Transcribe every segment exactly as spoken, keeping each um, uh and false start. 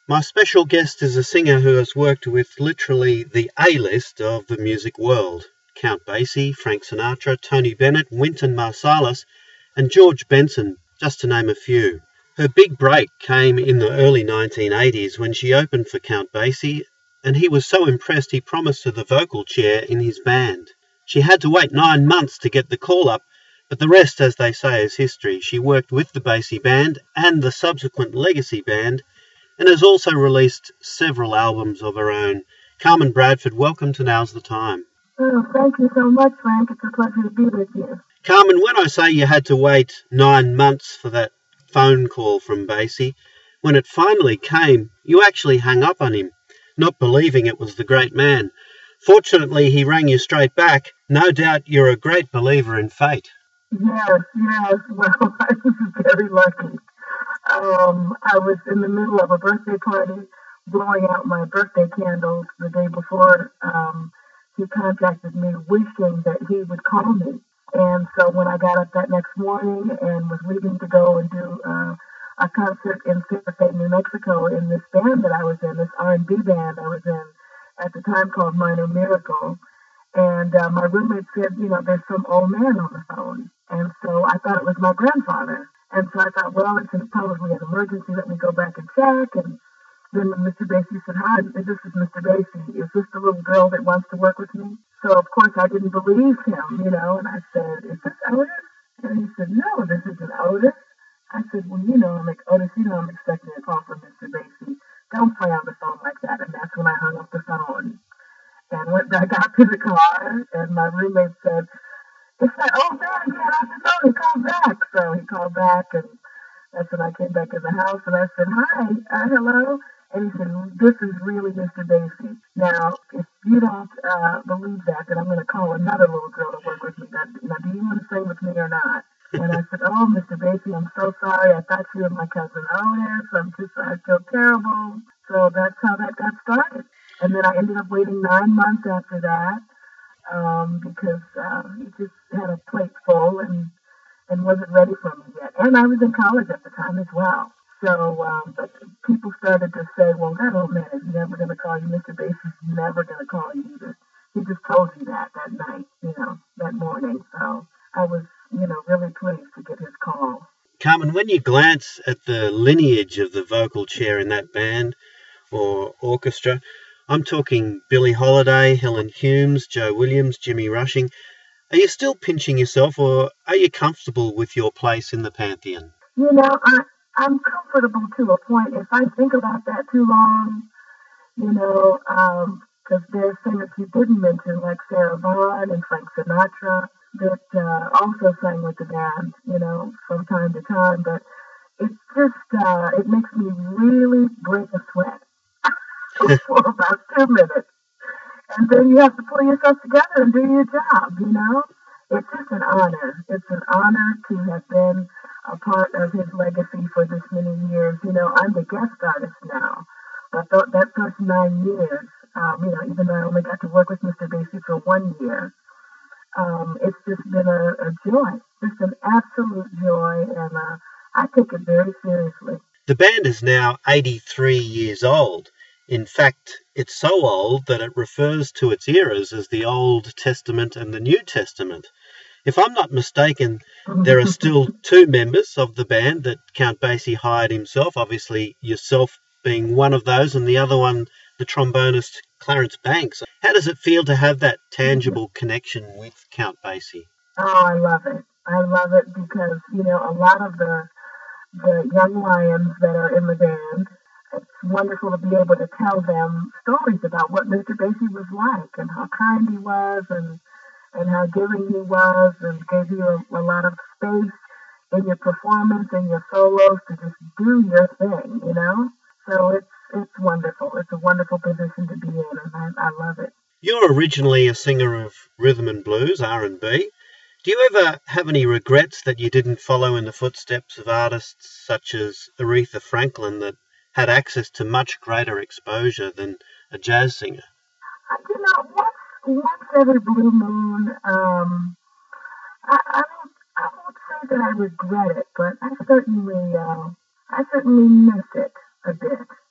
My special guest is a singer who has worked with literally the A-list of the music world. Count Basie, Frank Sinatra, Tony Bennett, Wynton Marsalis and George Benson, just to name a few. Her big break came in the early nineteen eighties when she opened for Count Basie, and he was so impressed he promised her the vocal chair in his band. She had to wait nine months to get the call-up, but the rest, as they say, is history. She worked with the Basie Band and the subsequent Legacy Band, and has also released several albums of her own. Carmen Bradford, welcome to Now's the Time. Oh, thank you so much, Frank. It's a pleasure to be with you. Carmen, when I say you had to wait nine months for that phone call from Basie, when it finally came, you actually hung up on him, not believing it was the great man. Fortunately, he rang you straight back. No doubt you're a great believer in fate. Yes, yes. Well, I was very lucky. Um, I was in the middle of a birthday party, blowing out my birthday candles the day before um, he contacted me, wishing that he would call me. And so when I got up that next morning and was leaving to go and do uh, a concert in Santa Fe, New Mexico, in this band that I was in, this R and B band I was in at the time called Minor Miracle. And uh, my roommate said, you know, there's some old man on the phone. And so I thought it was my grandfather. And so I thought, well, it's probably an emergency. Let me go back and check. And then Mister Basie said, hi, this is Mister Basie. Is this the little girl that wants to work with me? So, of course, I didn't believe him, you know. And I said, is this Otis? And he said, no, this isn't Otis. I said, well, you know, I'm like, Otis, you know, I'm expecting a call from Mister Basie. Don't play on the phone like that. And that's when I hung up the phone. And when I got to the car, and my roommate said, it's that old man again on the phone. He called back. So he called back, and that's when I came back in the house, and I said, hi, uh, hello. And he said, this is really Mister Basie. Now, if you don't uh, believe that, then I'm going to call another little girl to work with me. Now, now, do you want to sing with me or not? And I said, oh, Mister Basie, I'm so sorry. I thought you were my cousin Otis. I'm just, I feel terrible. So that's how that got started. And then I ended up waiting nine months after that um, because uh, he just had a plate full and, and wasn't ready for me yet. And I was in college at the time as well. So um, but people started to say, well, that old man is never going to call you. Mister Basie's never going to call you. He just, he just told you that that night, you know, that morning. So I was, you know, really pleased to get his call. Carmen, when you glance at the lineage of the vocal chair in that band or orchestra, I'm talking Billie Holiday, Helen Humes, Joe Williams, Jimmy Rushing. Are you still pinching yourself, or are you comfortable with your place in the pantheon? You know, I, I'm comfortable to a point. If I think about that too long, you know, because um, there's singers you didn't mention, like Sarah Vaughan and Frank Sinatra, that uh, also sang with the band, you know, from time to time. But it's just, uh, it makes me really break a sweat for about two minutes. And then you have to pull yourself together and do your job, you know? It's just an honor. It's an honor to have been a part of his legacy for this many years. You know, I'm the guest artist now. But th- that first nine years, um, you know, even though I only got to work with Mister Basie for one year, um, it's just been a, a joy, just an absolute joy. And uh, I take it very seriously. The band is now eighty-three years old. In fact, it's so old that it refers to its eras as the Old Testament and the New Testament. If I'm not mistaken, there are still two members of the band that Count Basie hired himself, obviously yourself being one of those, and the other one, the trombonist Clarence Banks. How does it feel to have that tangible connection with Count Basie? Oh, I love it. I love it because, you know, a lot of the, the young lions that are in the band, it's wonderful to be able to tell them stories about what Mister Basie was like and how kind he was and and how giving he was and gave you a, a lot of space in your performance and your solos to just do your thing, you know? So it's it's wonderful. It's a wonderful position to be in, and I, I love it. You're originally a singer of rhythm and blues, R and B. Do you ever have any regrets that you didn't follow in the footsteps of artists such as Aretha Franklin that had access to much greater exposure than a jazz singer? You know, once, once every blue moon, um, I, I don't, I won't say that I regret it, but I certainly, uh, I certainly miss it a bit.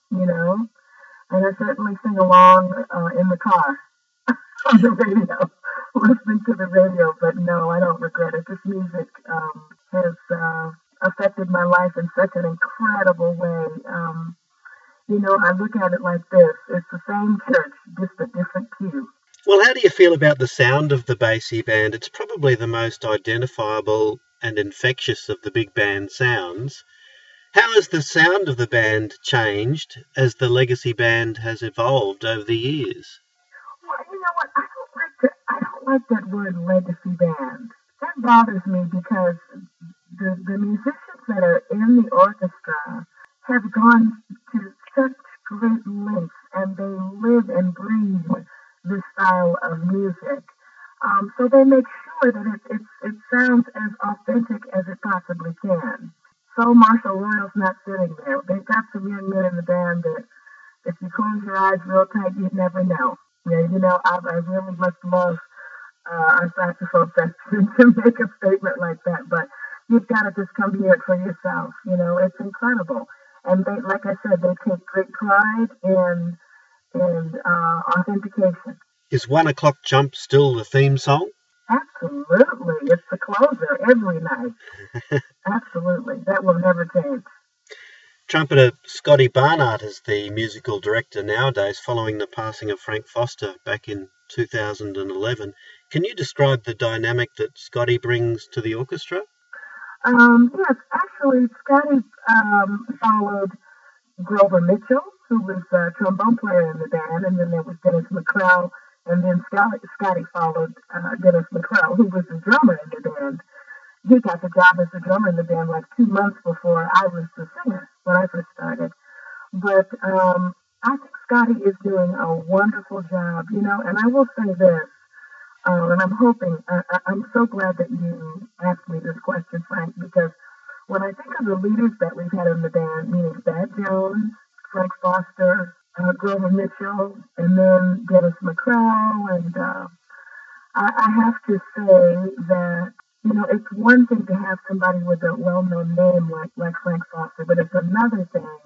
you know, and I certainly sing along uh, in the car on the radio, listening to the radio. But no, I don't regret it. This music um, has uh, affected my life in such an incredible way. Um, you know, I look at it like this: it's the same church, just a different pew. Well, how do you feel about the sound of the Basie Band? It's probably the most identifiable and infectious of the big band sounds. How has the sound of the band changed as the Legacy Band has evolved over the years? Well, you know what? I don't like the, I don't like that word legacy band. That bothers me because the the musicians that are in the orchestra have gone to such great lengths, and they live and breathe this style of music. Um, so they make sure that it, it it sounds as authentic as it possibly can. So Marshall Royal's not sitting there. They've got some young men in the band that if you close your eyes real tight, you'd never know. Yeah, you know, I, I really must love uh, our saxophone section to make a statement like that. But you've got to just come hear it for yourself. You know, it's incredible. And they, like I said, they take great pride in in uh, authentication. Is One O'Clock Jump still the theme song? Absolutely. It's the closer every night. Absolutely. That will never change. Trumpeter Scotty Barnard is the musical director nowadays following the passing of Frank Foster back in two thousand eleven. Can you describe the dynamic that Scotty brings to the orchestra? Um, yes, actually, Scotty um, followed Grover Mitchell, who was a trombone player in the band, and then there was Dennis McCrell, and then Scotty, Scotty followed uh, Dennis McCrell, who was the drummer in the band. He got the job as the drummer in the band like two months before I was the singer when I first started. But um, I think Scotty is doing a wonderful job, you know, and I will say this, uh, and I'm hoping, uh, I'm so glad that you asked me this question, Frank, because when I think of the leaders that we've had in the band, meaning Thad Jones, Frank Foster, uh, Grover Mitchell, and then Dennis McCrell, and uh, I, I have to say that, you know, it's one thing to have somebody with a well-known name like, like Frank Foster, but it's another thing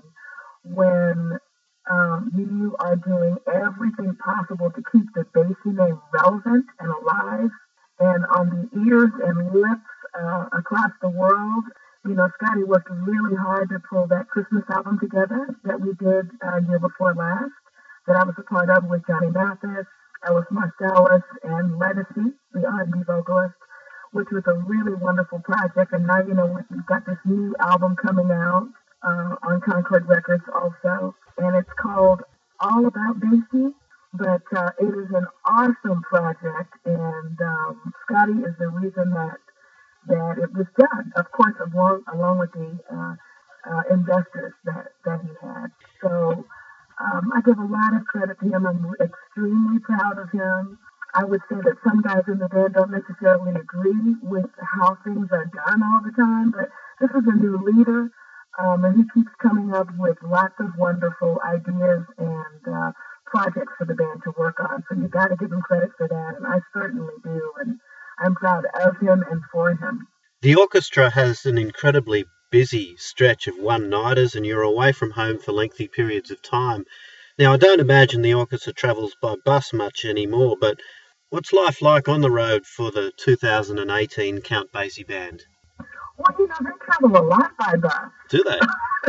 when um, you are doing everything possible to keep the Basie name relevant and alive and on the ears and lips uh, across the world. You know, Scotty worked really hard to pull that Christmas album together that we did uh, year before last, that I was a part of with Johnny Mathis, Ellis Marsalis, and Legacy, the R and B vocalist, which was a really wonderful project. And now, you know, we've got this new album coming out uh, on Concord Records also, and it's called All About Basie. But uh, it is an awesome project, and um, Scotty is the reason that that it was done, of course, along, along with the uh, uh, investors that, that he had. So um, I give a lot of credit to him. I'm extremely proud of him. I would say that some guys in the band don't necessarily agree with how things are done all the time, but this is a new leader, um, and he keeps coming up with lots of wonderful ideas and uh, projects for the band to work on. So you got to give him credit for that, and I certainly do. And I'm proud of him and for him. The orchestra has an incredibly busy stretch of one-nighters, and you're away from home for lengthy periods of time. Now, I don't imagine the orchestra travels by bus much anymore, but what's life like on the road for the two thousand eighteen Count Basie Band? Well, you know, they travel a lot by bus. Do they?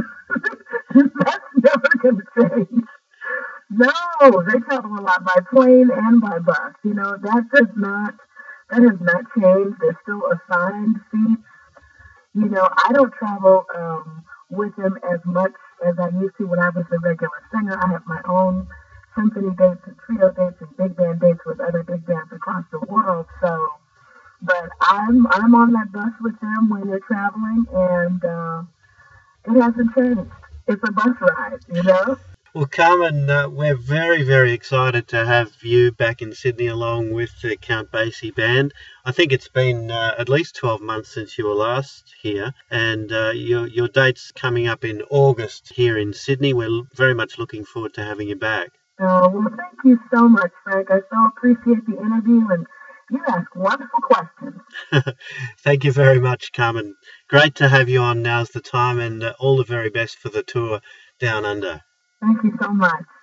That's never going to change. No, they travel a lot by plane and by bus. You know, that does not... That has not changed. There's still assigned seats. You know, I don't travel um, with them as much as I used to when I was a regular singer. I have my own symphony dates and trio dates and big band dates with other big bands across the world. So, but I'm I'm on that bus with them when they're traveling, and uh, it hasn't changed. It's a bus ride, you know. Well, Carmen, uh, we're very, very excited to have you back in Sydney along with the Count Basie Band. I think it's been uh, at least twelve months since you were last here, and uh, your, your date's coming up in August here in Sydney. We're very much looking forward to having you back. Oh, well, thank you so much, Frank. I so appreciate the interview, and you ask wonderful questions. Thank you very much, Carmen. Great to have you on. Now's the time, and uh, all the very best for the tour down under. Thank you so much.